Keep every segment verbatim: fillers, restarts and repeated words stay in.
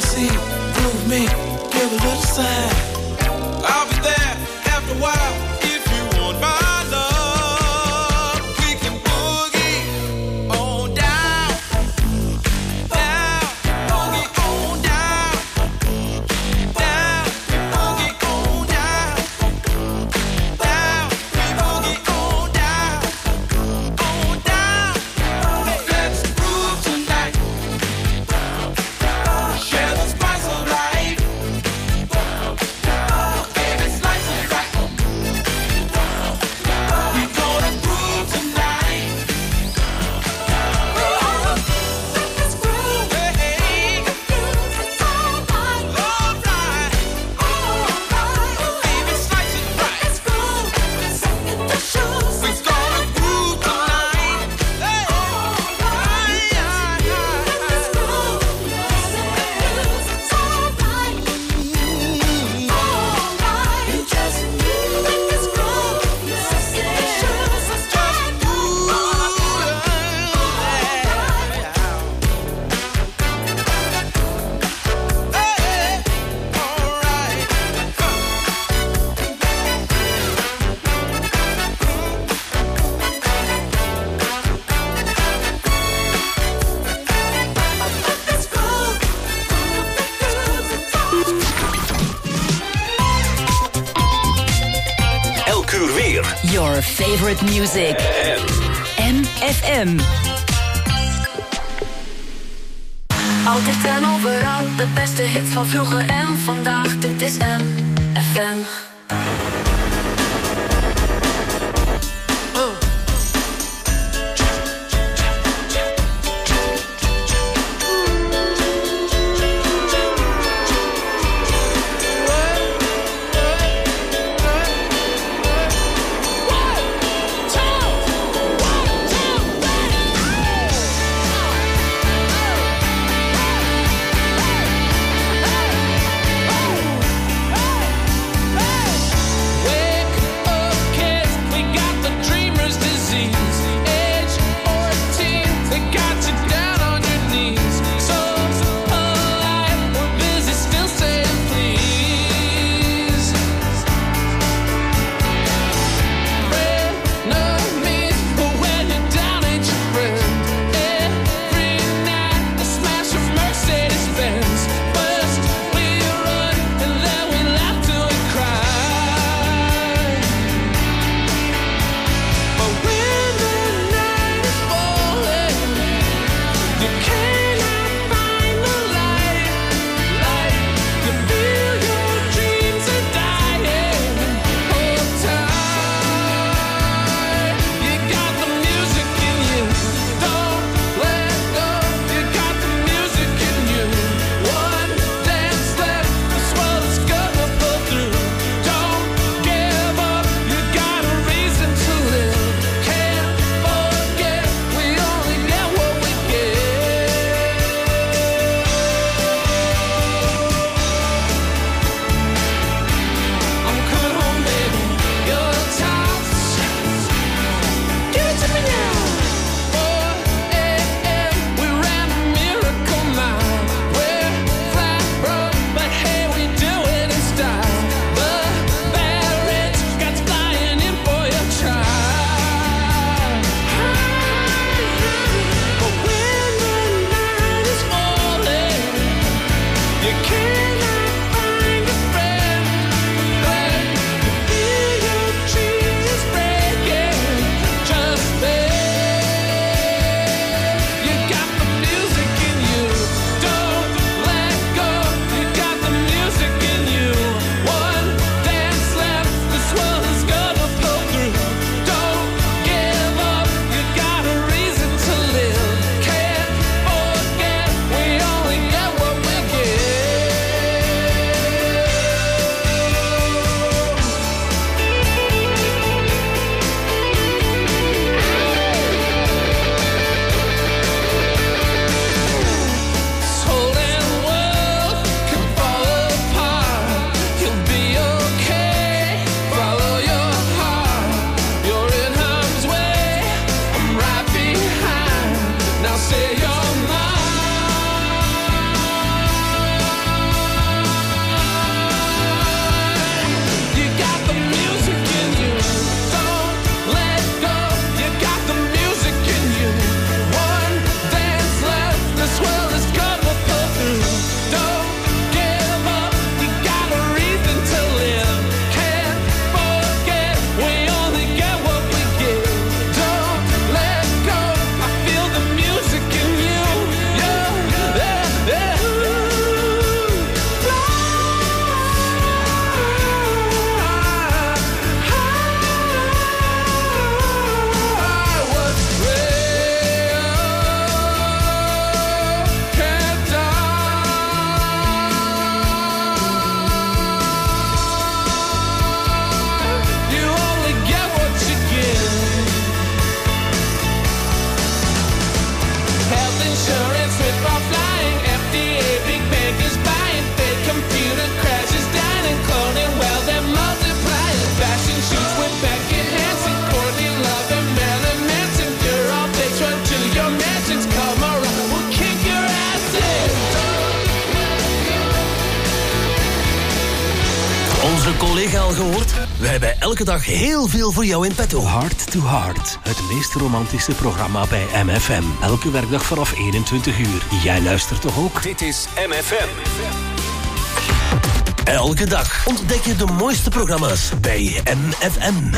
see, prove me, give a little sign. I'll be there after a while if you want my love. We can boogie on down, down, boogie on down, down, boogie on down, down, boogie on down, on down. Let's groove tonight. Share the spice of life. Baby, slice it right. We gonna groove tonight. Let's groove. Hey, it's alright. Alright. Baby, slice it right. Let's groove. Second the shoes. We gonna groove tonight. Hey, alright. Let's groove. It's alright. Alright. Just move. Let's groove. Second the shoes. Just move. Elk uur weer. Your favorite music. M F M. Altijd en overal, de beste hits van vroeger en vandaag. Dit is M F M. een collega al gehoord? We hebben elke dag heel veel voor jou in petto. Heart to Heart, het meest romantische programma bij M F M. Elke werkdag vanaf eenentwintig uur. Jij luistert toch ook? Dit is M F M. Elke dag ontdek je de mooiste programma's bij M F M.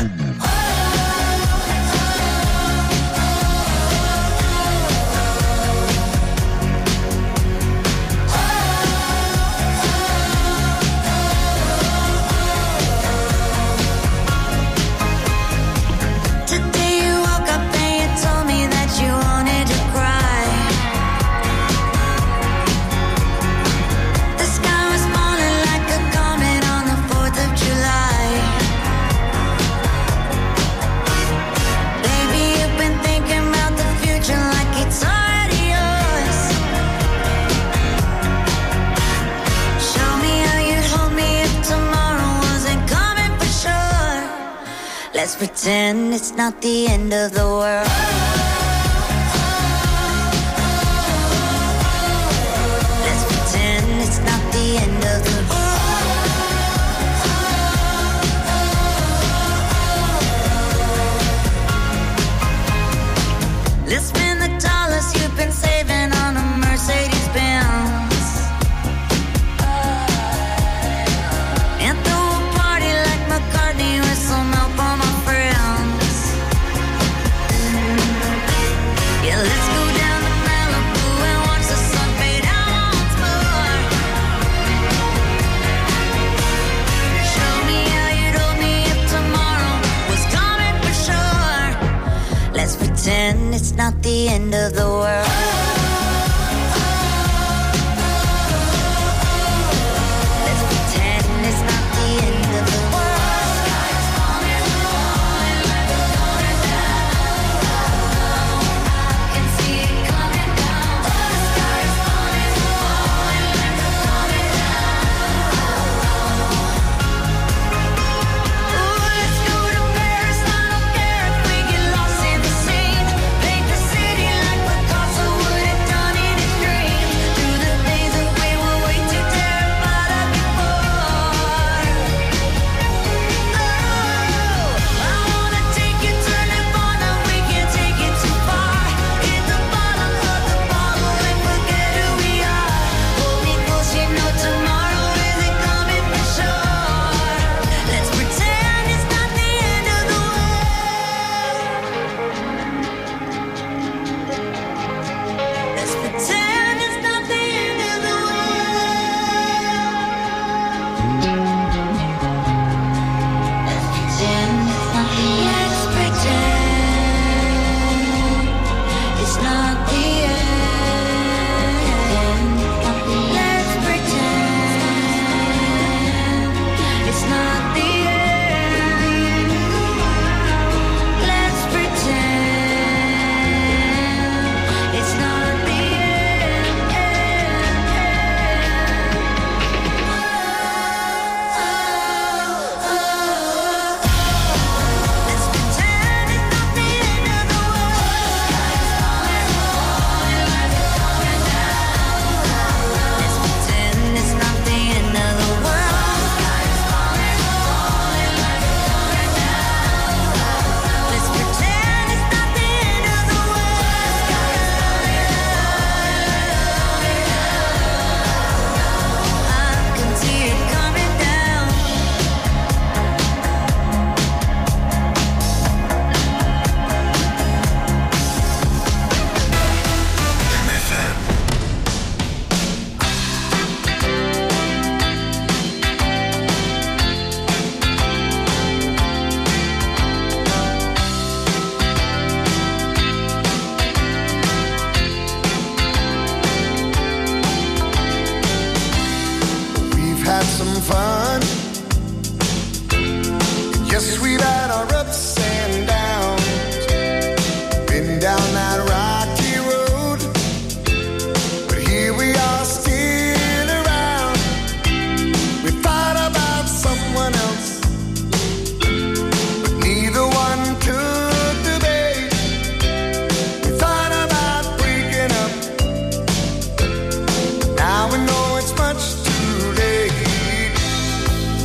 Let's pretend it's not the end of the world. Let's pretend it's not the end of the world. Let's spend the dollars you've been saving on a Mercedes Benz. And throw a party like McCartney with some help on my friends. Yeah, let's go down to Malibu and watch the sun fade out once more. Show me how you'd hold me if tomorrow was coming for sure. Let's pretend it's not the end of the world. Let's pretend it's not the end of the world. Sky's falling, falling like it's going down. I can see it coming down. The sky's falling, falling like it's coming down. Ooh, let's go to Paris. I don't care if we get lost in the scene. Paint the city like Picasso would have done in his dreams. Do the things that we were way too terrified of before. Oh, I wanna take you to Nirvana. We can't take it too far. Hit the bottom of the bottle and forget who we are. Hold me close, you know tomorrow isn't coming for sure. Let's pretend it's not the end of the world. Let's pretend it's not the end of the world. Let's pretend it's not the end. Let's pretend it's not the end. Let's pretend it's not the end of the world. Sky's falling, falling like it's coming down. Let's pretend it's not the end of the world. Sky's falling, falling like it's coming down. Let's pretend it's not the end of the world. Sky's falling, I can see it coming down. We've had some fun. Yes, we've had our ups and downs. Been down that rocky road, but here we are still around. We thought about someone else, but neither one took the bait. We thought about breaking up, now we know it's much too late.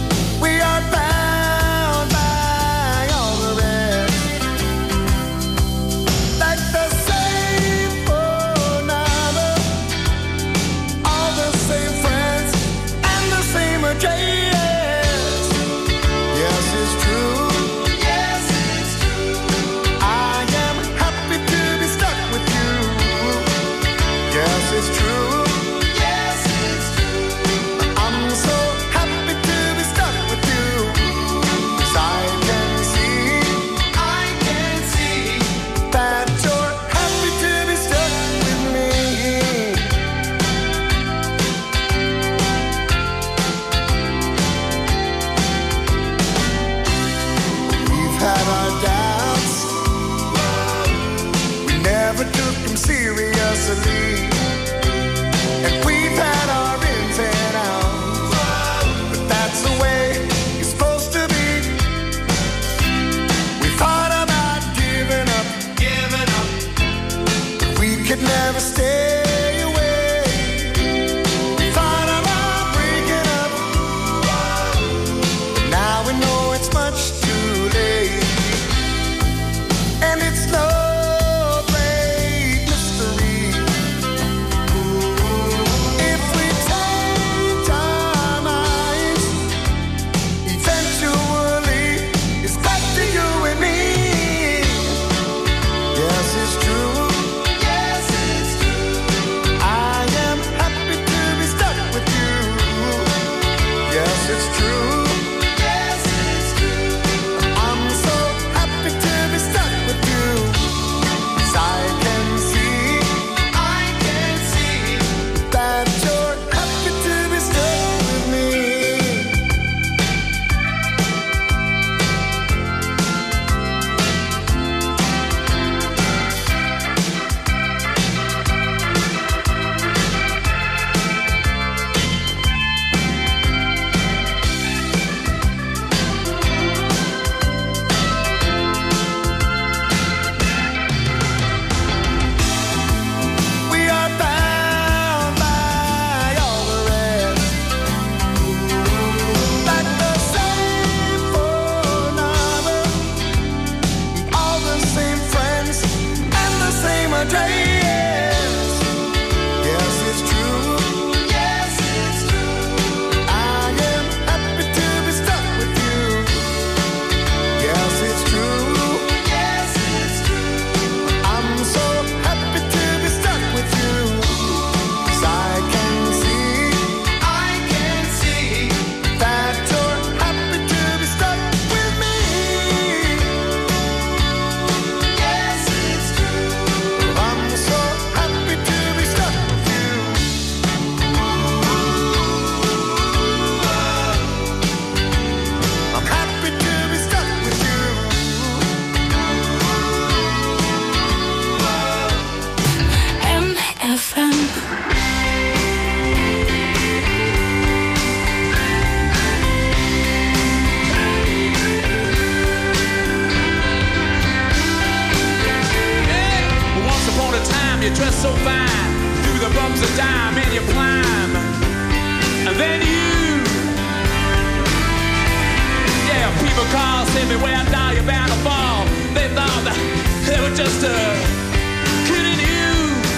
they thought that they were just uh, kidding you.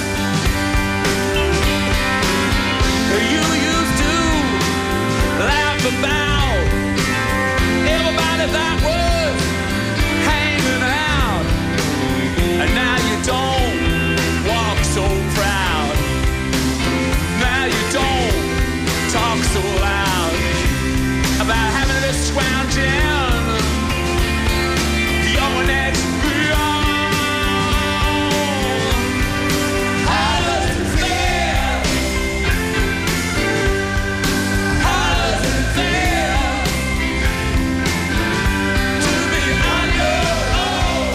You used to laugh about everybody that was hanging out, and now you don't walk so proud. Now you don't talk so loud about having this scrounging your next beyond. How does it feel? How does it feel to be on your own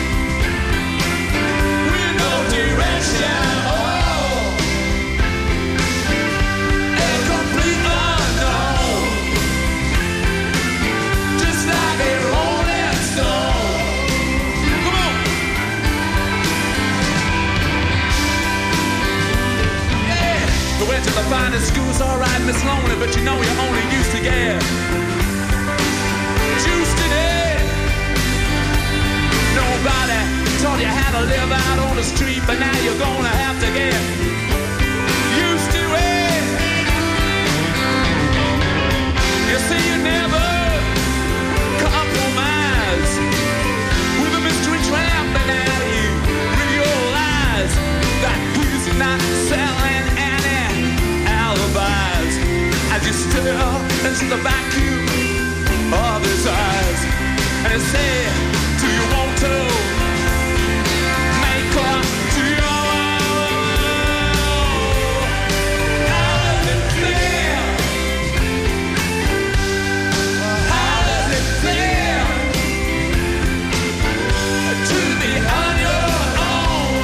with no direction? A complete unknown, just like a rolling stone. Come on. Yeah. We went to the finest schools, all right, Miss Lonely, but you know you only used to get juiced in it. Nobody taught you how to live out on the street, but now you're gonna have to get used to it. You see, you never compromise with a mystery trampling at you with your lies that he's not selling any alibis. As you stare into the vacuum of his eyes, and you say, do you want to make up to your own? How does it feel? How does it feel to be on your own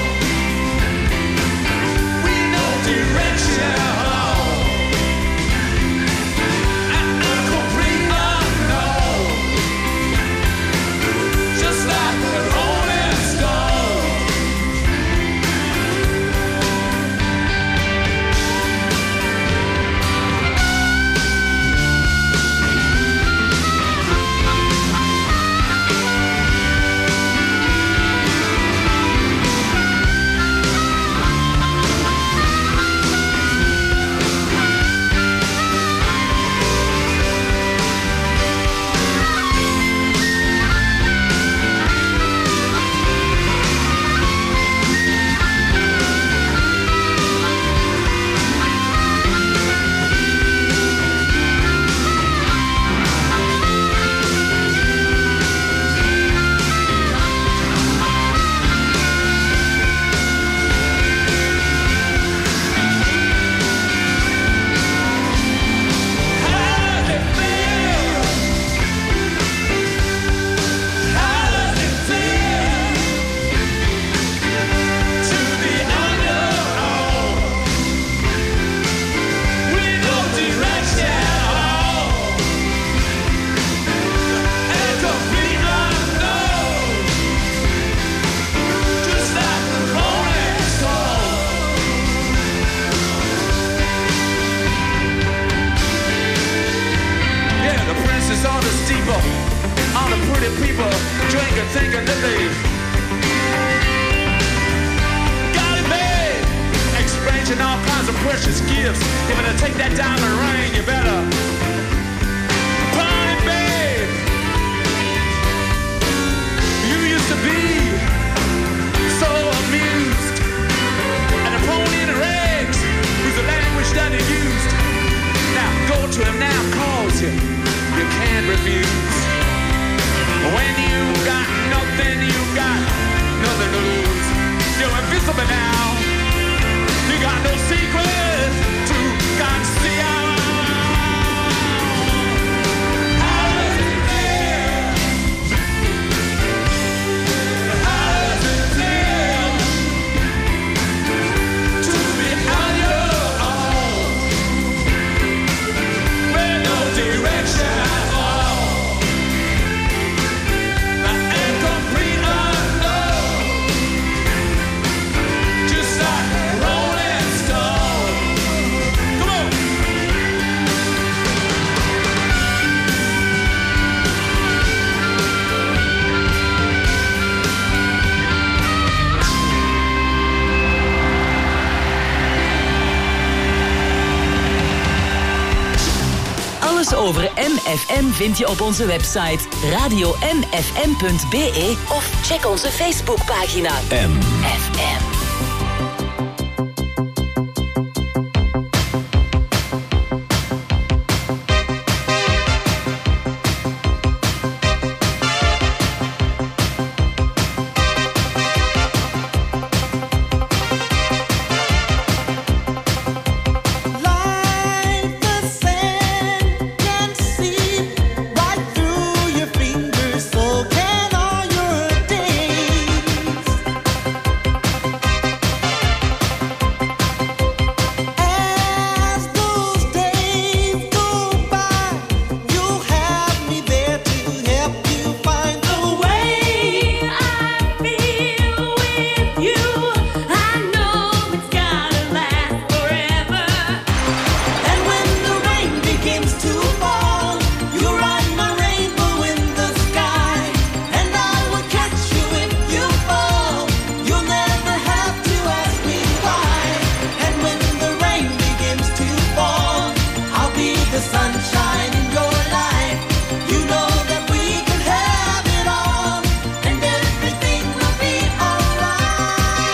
with no direction? And a complete unknown, just like a rolling stone. Thinking that they got it made, exchanging all kinds of precious gifts. If to take that diamond ring, you better pawn it, babe. You used to be so amused, and a pony in the rags was the language that he used. Now go to him now, cause you, you can't refuse. When you got nothing, you got nothing to lose. You're invisible now. You got no secret to conceal. How does it feel? How does it feel to be on your own with no direction at all? Just like a rolling stone. Come on. Alles over M F M vind je op onze website radio m f m punt b e of check onze Facebookpagina M F M. Like the sand can seep right through your fingers, so can all your days. As those days go by, you'll have me there to help you find the way I feel with you. I know it's gotta last forever. And when the rain begins to fall, you'll ride my rainbow in the sky. And I will catch you if you fall. You'll never have to ask me why. And when the rain begins to fall, I'll be the sunshine in your life. You know that we can have it all, and everything will be alright.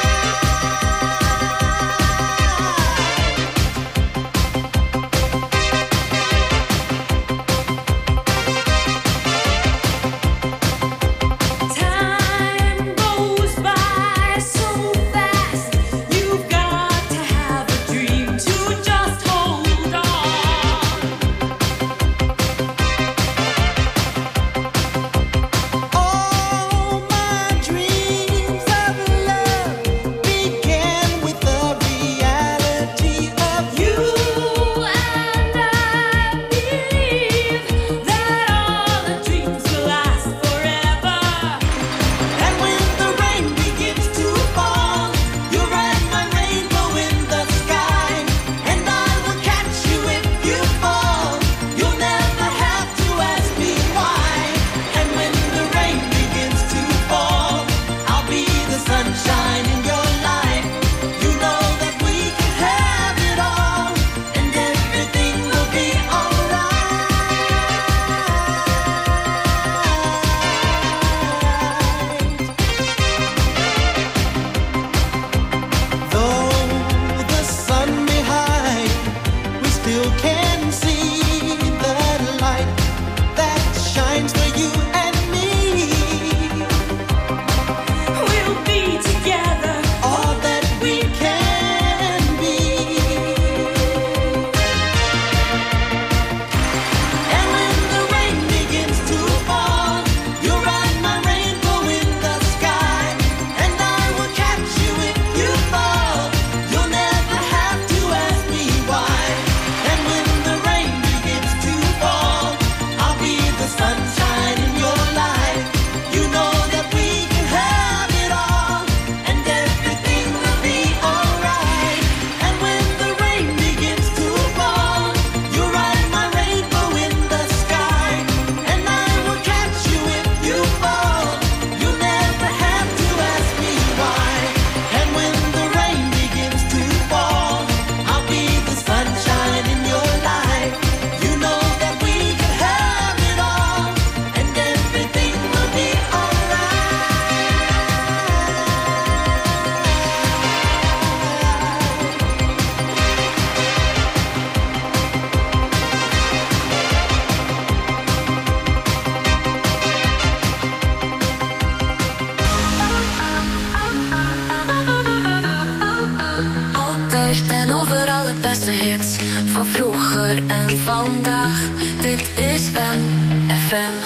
Time goes by so fast. You've got to have a dream to just hold on. All my dreams of love began with the reality of you, and I believe that all the dreams will last forever. And when the rain begins to fall, you'll ride my rainbow in the sky. And I will catch you if you fall. You'll never have to ask me why. And when the rain begins to fall, I'll be the sunshine in your life. You know that we can have it all, and everything will be alright. Though the sun may hide, we still can see that light that shines for you and me. We'll be together, all that we can be. And when the rain begins to fall, you'll ride my rainbow in the sky. And I will catch you if you fall. You'll never have to ask me why. And when the rain begins to fall, I'll be the sunshine in your life. You know that we can have it all, and everything will be alright. And when the rain begins to fall, you'll ride my rainbow in the sky. And I will catch you if you fall. You'll never have to ask me why. And when the rain begins to fall, I'll be the sunshine in your life. You know that we can have it all, and everything will be alright. Altijd en overal het beste hits van vroeger en vandaag. Dit is M F M.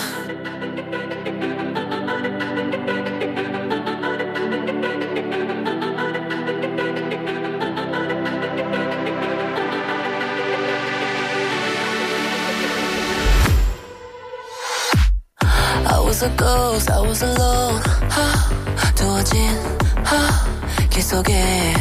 I was a ghost, I was alone. 하, 두어진 하, 길 속에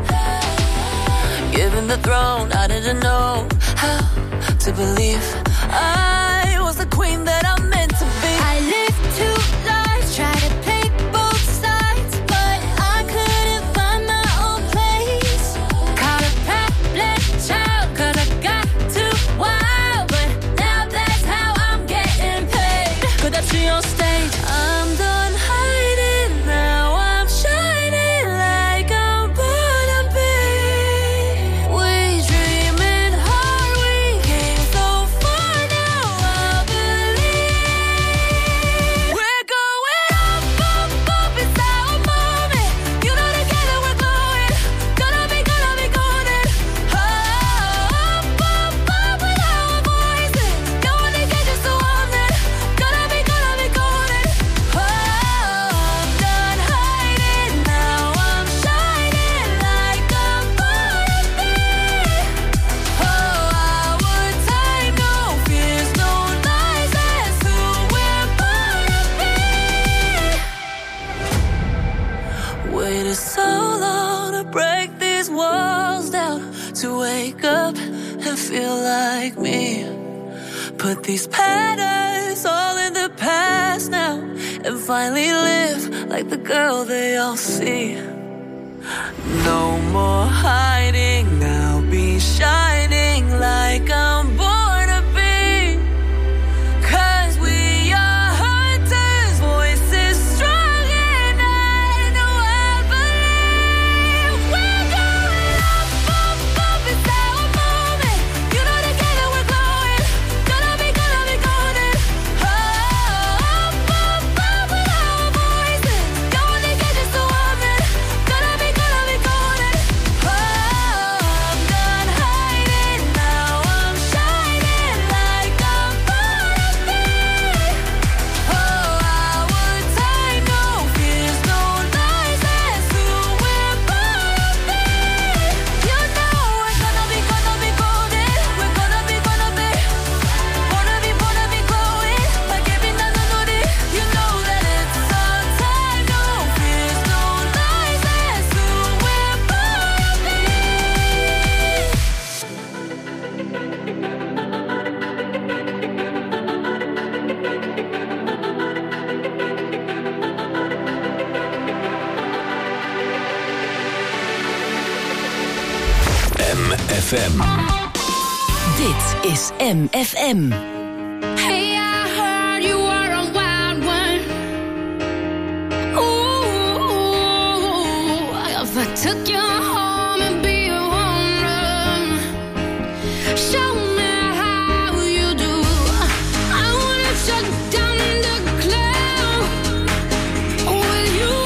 given the throne, I didn't know how to believe I was the queen that I'm meant to be. I lived two lives, tried to pick both sides, but I couldn't find my own place. Caught a pet child, cause I got too wild, but now like me. Put these patterns all in the past now and finally live like the girl they all see. No more hiding, I'll be shining like I'm born to be. 'Cause we are hunters, voices strong and I know I believe. We're going up, up, up, it's our moment. You know together we're glowing. Gonna be, gonna be golden. Oh, up, up, up with our voices. Going to get just a woman. Gonna be, gonna be golden. Oh, I'm done hiding, now I'm shining like I'm born to be. Oh, our time, no fears, no lies, that's who we're born to be. You know we're gonna be, gonna be golden. We're gonna be, gonna be, wanna be, wanna be glowing like every night I know it. You know that it's our time, no fears, no lies, that's who we're born to be. M F M. Dit is M F M. Hey, I heard you were a wild one. Ooh, if I took you home and be a home run, show me how you do. I wanna shut down the club with you.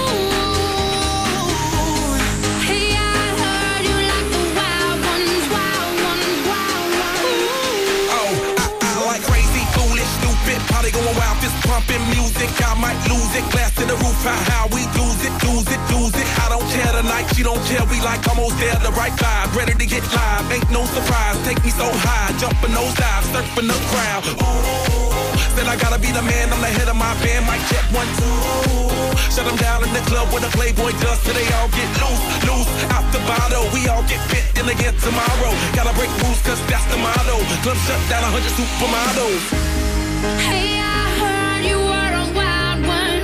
Hey, I heard you like the wild ones, wild ones, wild ones. Oh, I, I like crazy, foolish, stupid, party going wild, fist pumping music. I might lose it, glass to the roof, how, how we lose it, lose it, lose it. I don't care tonight, she don't care, we like almost there, the right vibe, ready to get live, ain't no surprise, take me so high, jumping those dives, surfing the crowd. Ooh, said I gotta be the man, I'm the head of my band, mic check one, two. Shut them down in the club with a Playboy does, so they all get loose, loose, out the bottle, we all get fit in again tomorrow. Gotta break rules, cause that's the motto, club shut down, a hundred supermodels. Hey, I heard you were a wild one.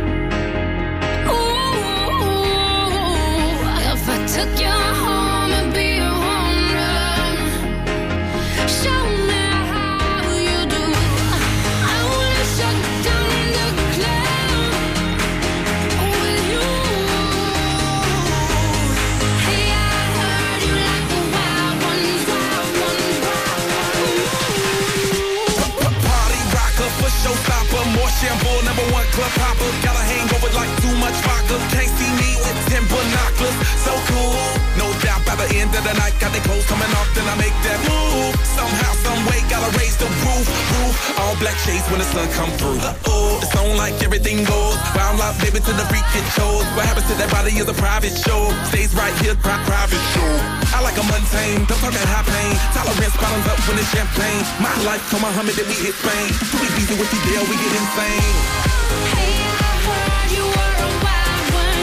Ooh, if I took you home and be a home run, show me how you do. I wanna shut down the club with you. Hey, I heard you like the wild ones, wild ones, wild ones. Party rocker, for showstopper, more shampoo, number one club hopper. Got a hangover like too much vodka. Can't see me with ten binoculars. So cool, no doubt by the end of the night, got the clothes coming off, then I make that move. Somehow, some way, gotta raise the roof, roof. All black shades when the sun come through. Uh-oh, it's on like everything goes. Wild out, baby, to the freak it shows. What happens to that body is a private show. Stays right here, pri- private show. I like a mundane, don't talk that high pain. Tolerance bottoms up when it's champagne. My life, come Muhammad, then we hit Spain. We easy with the deal, we get insane. Hey, I heard you were a wild one.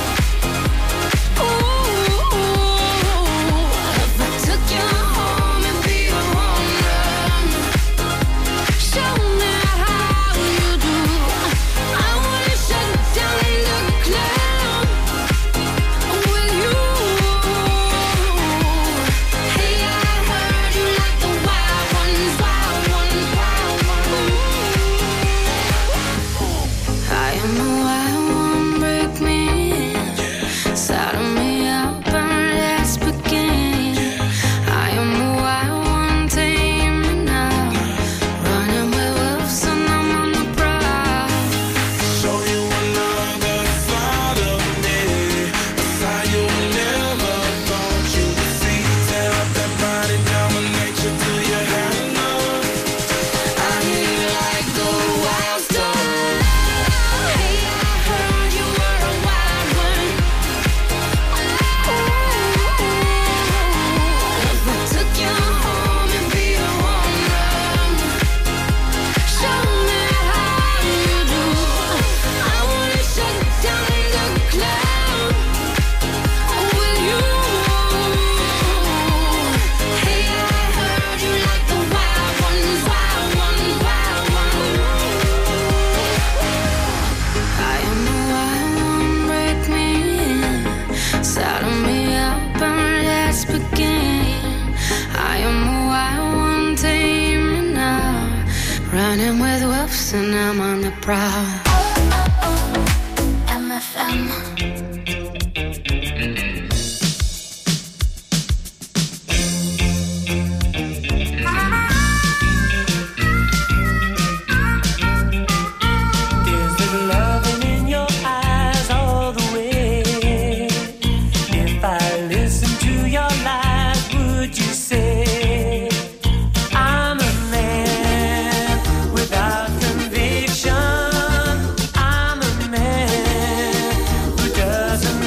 Ooh, if I took you home and be a home run, show me how you do. I wanna shut down the club with you. Hey, I heard you like the wild ones, wild ones, wild ones. I am a wild one. Running with wolves and I'm on the prowl. M F M. Conviction, I'm a man who doesn't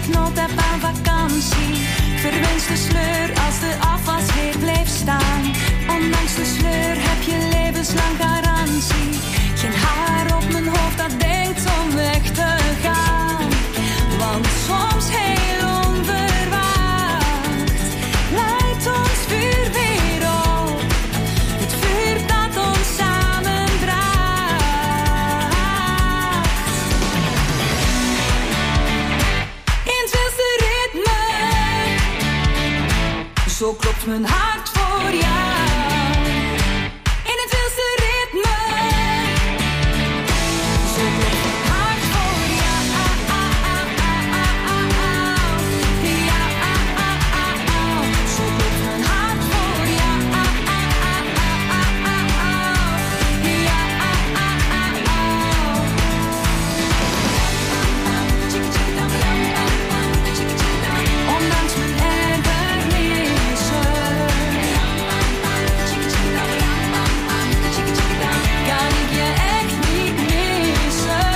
geknold heb aan vakantie. Verwens de sleur als de afwas weer blijft staan. Ondanks de sleur heb je levenslang garantie. Geen haar op mijn hoofd dat denkt om weg te gaan. Want soms heel onverwacht leidt ons vuur weer op. Het vuur dat ons samendraagt. In het wilste ritme, zo klopt mijn hart voor jou. In het wilste ritme, zo klopt mijn hart voor jou. Ja, zo klopt mijn hart voor jou. Ondanks mijn ergernissen kan ik je echt niet missen.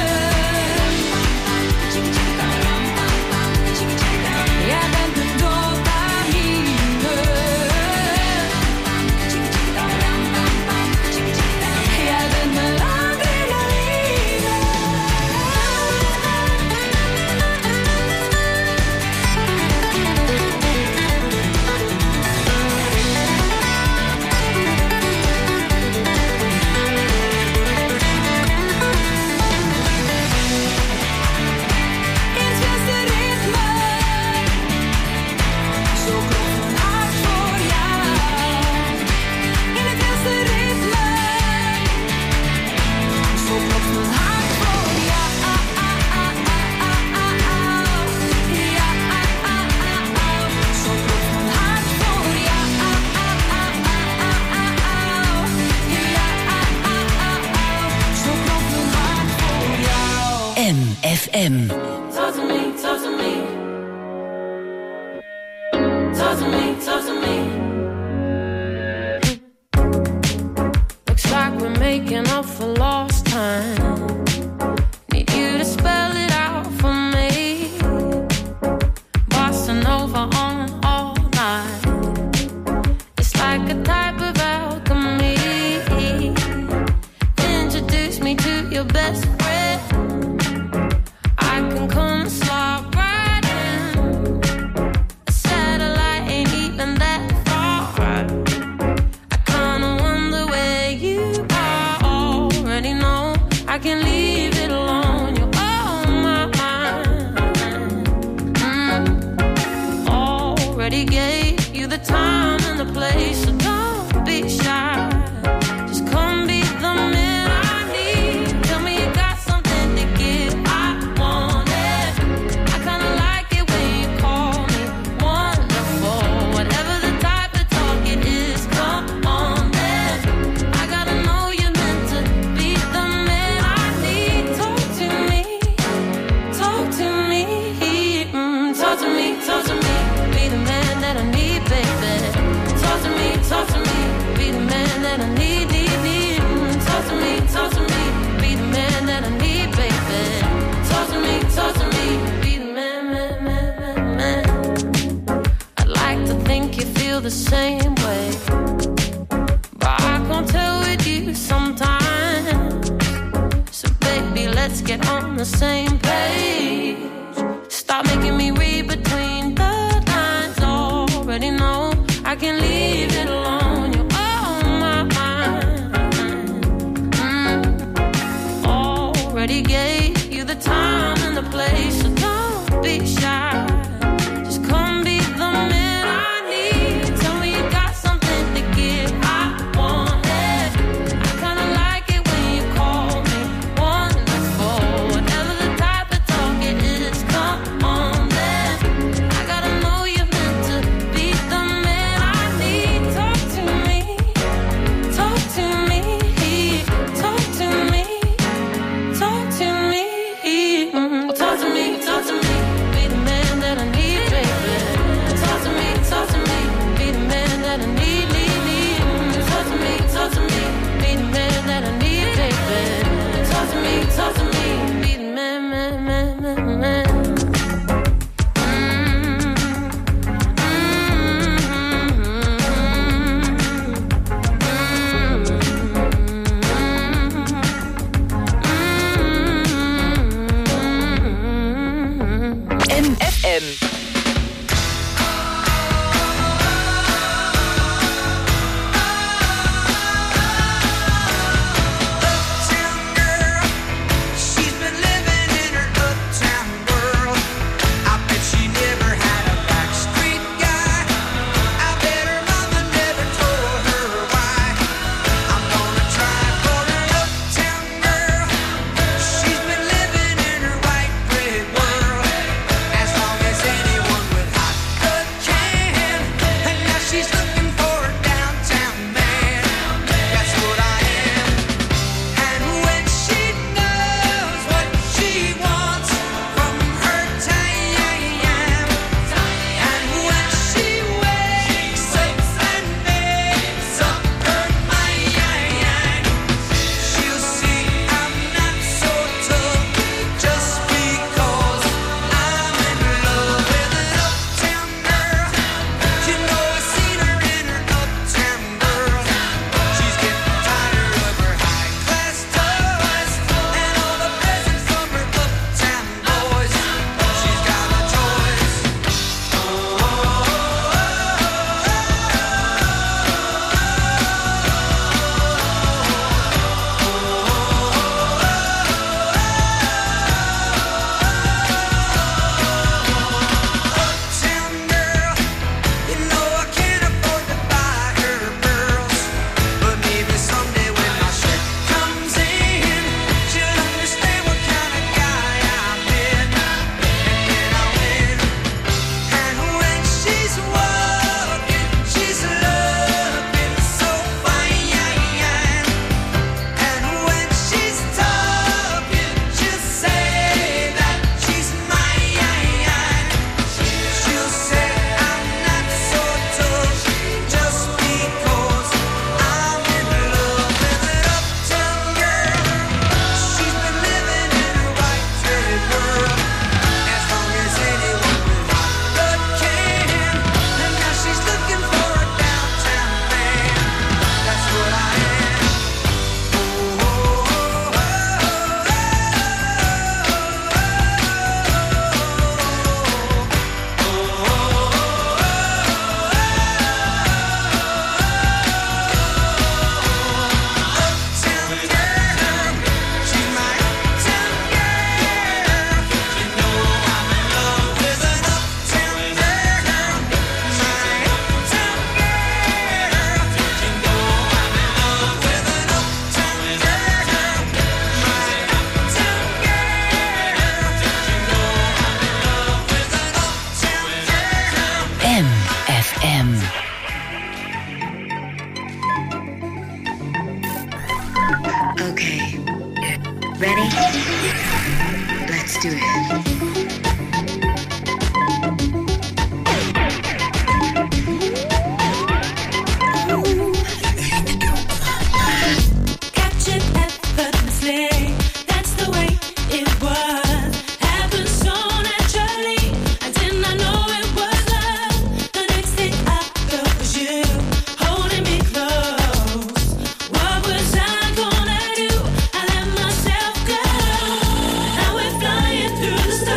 Jij bent mijn dopamine. Jij bent mijn adrenaline. In het wilste ritme, zo klopt mijn hart voor jou. In het wilste ritme, zo klopt mijn hart voor jou. Ja, zo klopt mijn hart voor jou. Ja, zo klopt mijn hart voor jou. M F M. Talk to me, talk to me. Talk to me, talk to me. Looks like we're making up for lost time. Need you to spell it out for me. Bossa Nova on all night. It's like a type of alchemy. Introduce me to your best friend. I can come slide right in. A satellite ain't even that far. I kinda wonder where you are. Already know I can leave it alone. You're on my mind. Mm. Already gave you the time and the place, so don't be shy. Just come be the man I need. Tell me you got something to give. I want it. I kinda like it when you call me wonderful. Whatever the type of talk it is, come on then. I gotta know you're meant to be the man I need. Talk to me, talk to me, mm, talk to me, talk to me. Be the man that I need, baby. Talk to me, talk to me. Be the man that I need, need, need. Mm, talk to me, talk to me. Be the man that I need, baby. Talk to me, talk to me. Be the man, man, man, man, man. I'd like to think you feel the same way, but I can't tell with you sometimes. So baby, let's get on the same page. Stop making me read between the lines. Already know I can leave it alone. You're on my mind. Mm. Already gave you the time and the place, so don't be shy. Just come be the man I need. Tell me you got something to give. I want it. I kinda like it when you call me wonderful. Whatever the type of talk it is, come on then. I gotta know you're meant to be the man I need. Talk to me, talk to me, talk to me, talk to me. M. Through the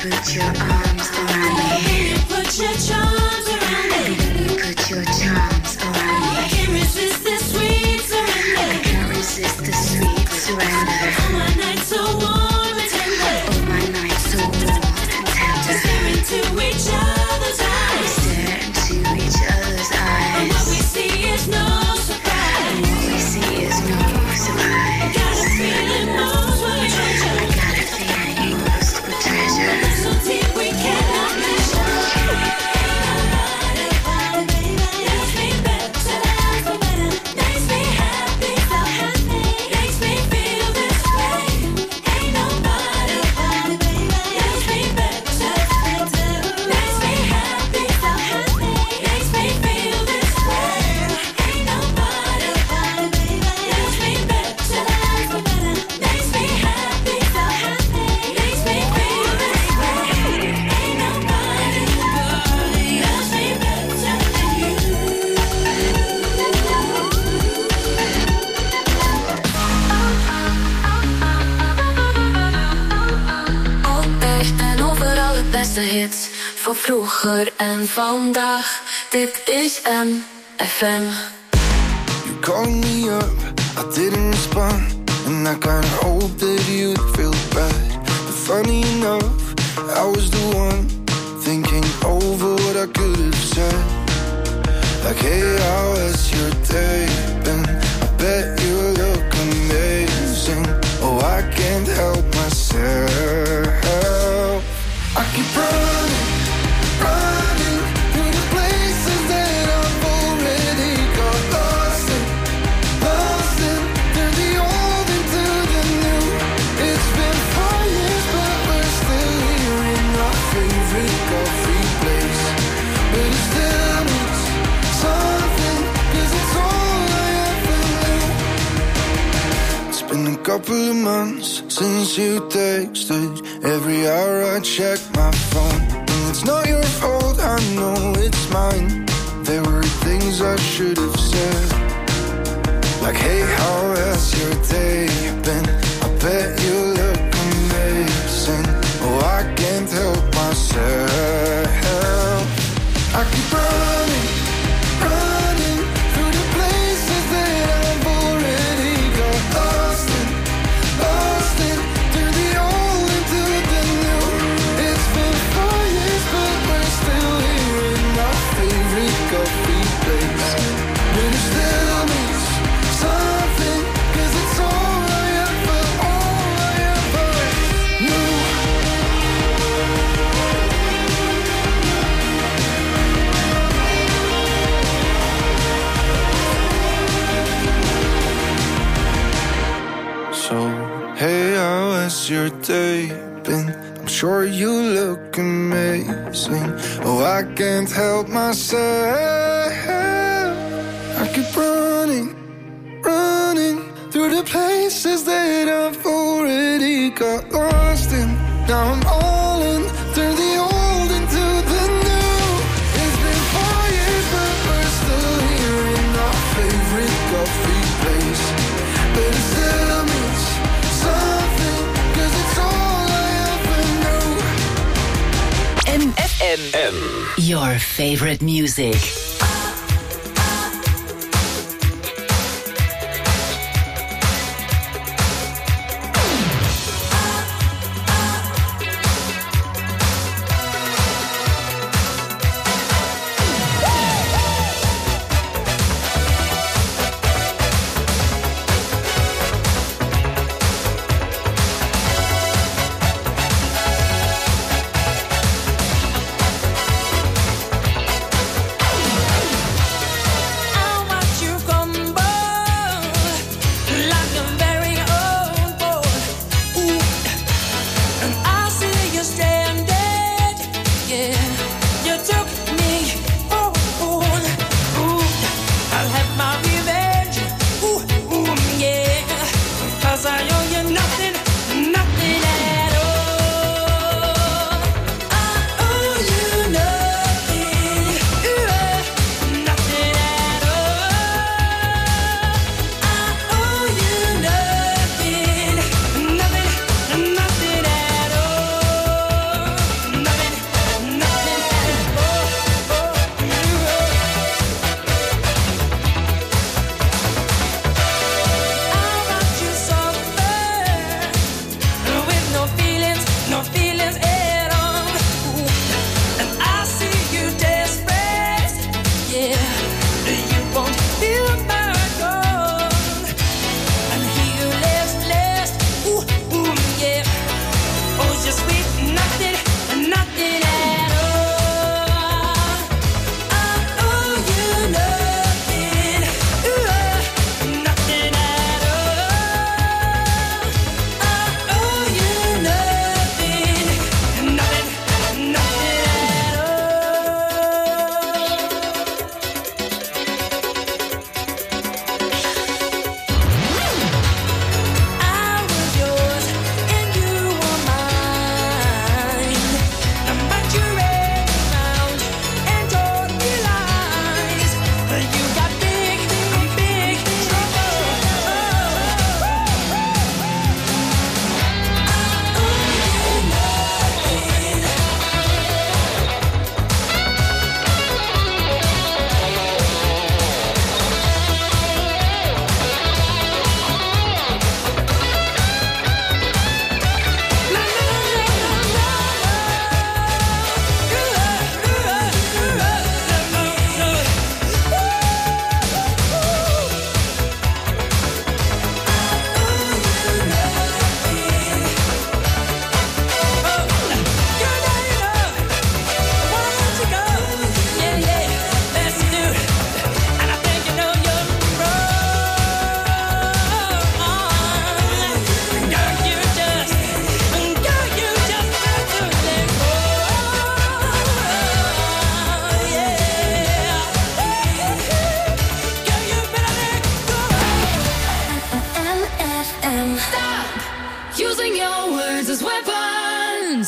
put your arms around me. Put your charms around me. Let me put your charms around me. I can't resist this sweet surrender. I can't resist the sweet surrender. All my nights so warm and tender. Oh, my night so warm and tender. Stare into each other's We eyes. stare into each other's And what we eyes. see is no surprise. And what we see is no surprise. Got a feeling most will treasure. I got a feeling most for treasure. So deep we cannot measure. Makes me better, for better. Makes me happy, so happy. Makes me feel this way. Ain't nobody makes me better, makes me happy, so happy. Makes me feel this way. Ain't nobody makes me better, for better. Makes me happy, so happy. Makes me feel this way. Ain't nobody loves me better than you. Altijd en overal het beste hits van vroeger en vandaag. Dit is M F M. You called me up, I didn't respond, and I kinda hoped that you'd feel bad. But funny enough, I was the one thinking over what I could have said. Like, hey, how has your day been? I bet you look amazing. Oh, I can't help myself. I keep running, running through the places that I've already got lost in, lost in. Turn the old into the new. It's been four years, but we're still here in our favorite coffee place. But it still means something, 'cause it's all I ever knew. It's been a couple of months since you texted. Every hour I check my phone, and it's not your fault, I know it's mine. There were things I should have said, like, hey, how has your day been? I bet you look amazing. Oh, I can't help myself. I keep running, running through the places that I've already got lost in, lost in. Turn the old into the new. It's been four years, but we're still here in our favorite coffee place. But it still means something, 'cause it's all I ever, all I ever knew. So, hey, how has your day been? I'm sure you look amazing. Oh, I can't help myself. I keep running, running through the places that I've already got lost in. Now I'm all in, turn the old into the new. It's been four years, but we're still here in our favorite coffee place. But it still means something, 'cause it's all I ever knew. M F M. M. Your favorite music. weapons.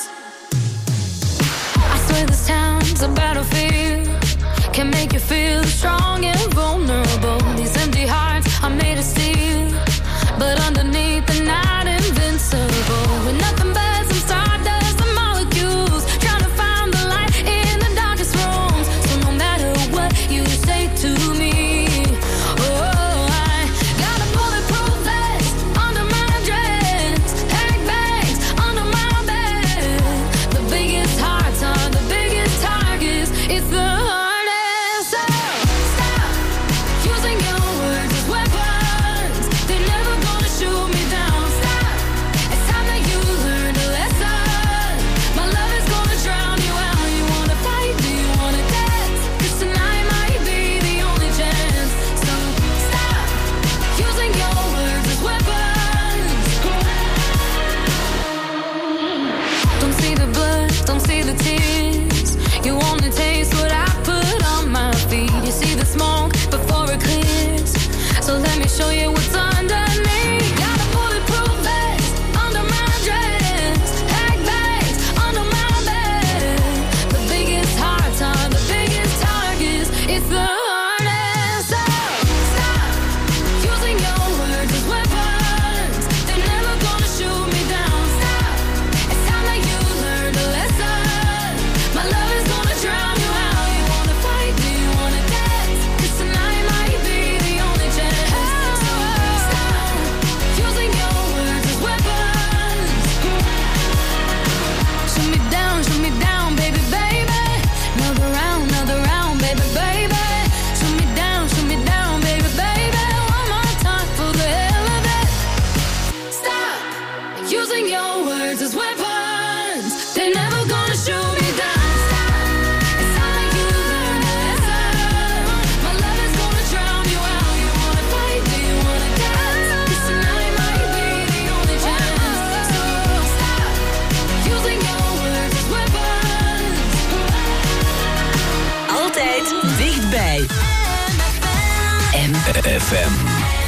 I swear this town's a battlefield. Can make you feel strong and vulnerable. These empty hearts are made of steel, but underneath the night invincible. With nothing but some stardust and molecules, trying to find the light in the darkest rooms. So no matter what you say to me, oh, I got a bulletproof vest under my dress, pack bags under my bed. The biggest hearts are the biggest targets. It's the hardest. So stop using your words as weapons. They're never gonna shoot me down. Stop. It's time that you learn a lesson. My love is gonna drown you out. You wanna fight? Do you wanna dance? 'Cause tonight might be the only chance. So stop using your words as weapons. Don't see the blood, don't see the tears. You only taste what I put on my feet. You see the smoke before it clears. So let me show you what's underneath. Got a bulletproof vest under my dress, pack bags under my bed. The biggest hearts are the biggest targets. It's the hardest. So stop using your words as weapons. They're never gonna shoot me down. Stop. It's time that you learn a lesson. My love is gonna drown you out. You wanna fight? Do you wanna dance? 'Cause tonight might be the only chance. So stop using your words as weapons. Shoot me down, shoot me down, baby, baby. Another round, another round, baby, baby. Shoot me down, shoot me down, baby, baby. One more time for the hell of it. Stop using your words as weapons. They're never gonna shoot me down. Stop. It's time that you learn a lesson. My love is gonna drown you out. You wanna fight? Do you wanna dance? 'Cause tonight might be the only chance. So stop using your words as weapons. Altijd dichtbij. M F M.